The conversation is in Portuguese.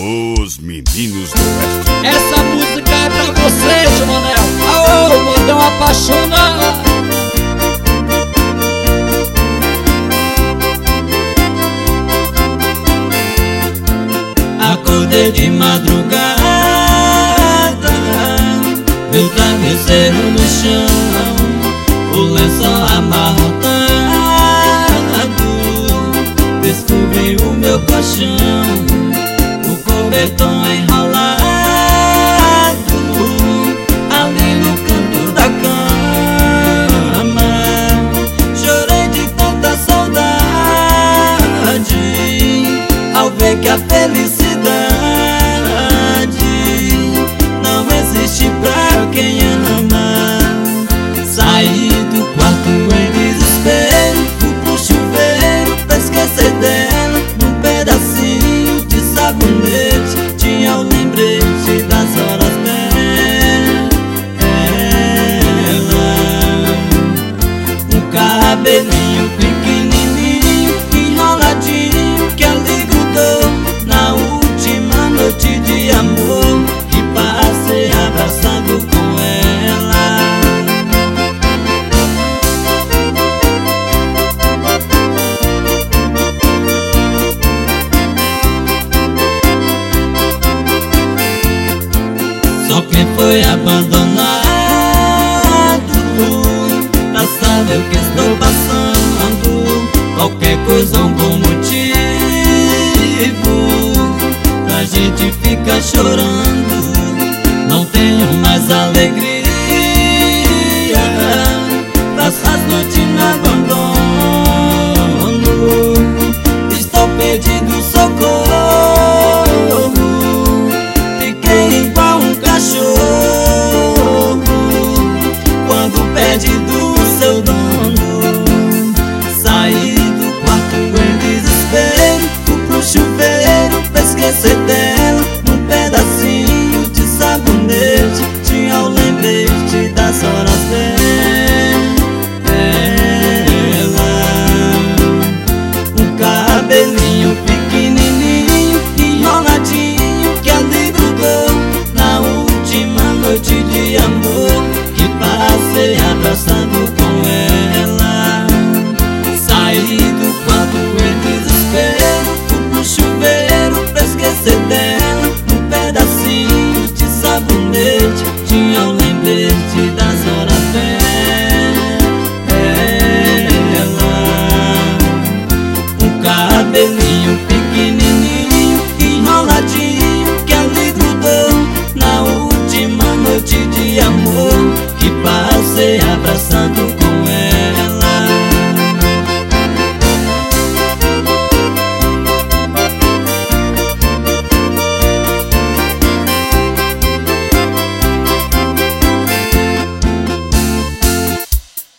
Os Meninos do Oeste. Essa música é pra você, tio Manel. Aô, modão apaixonado. Acordei de madrugada, meu travesseiro no chão, o lençol amarrotado, descobri o meu colchão, o cobertor enrolado, ali no canto da cama. Chorei de tanta saudade, ao ver que a felicidade não existe pra quem ama. Saí do quarto em desespero, fui pro chuveiro pra esquecer dela. Num pedacinho de sabonete tinha o lembrete das horas dela. Um cabelinho pequenininho, enroladinho, que ali grudou na última noite de amor que passei abraçado com ela. Só quem foi abandonado pra saber o que estou passando. Qualquer coisa é um bom motivo pra gente ficar chorando. Não tenho mais alegria, passo as noites no abandono. Estou perdido, socorro, fiquei igual um cachorro quando perde do seu dono. Saí do quarto em desespero, fui pro chuveiro pra esquecer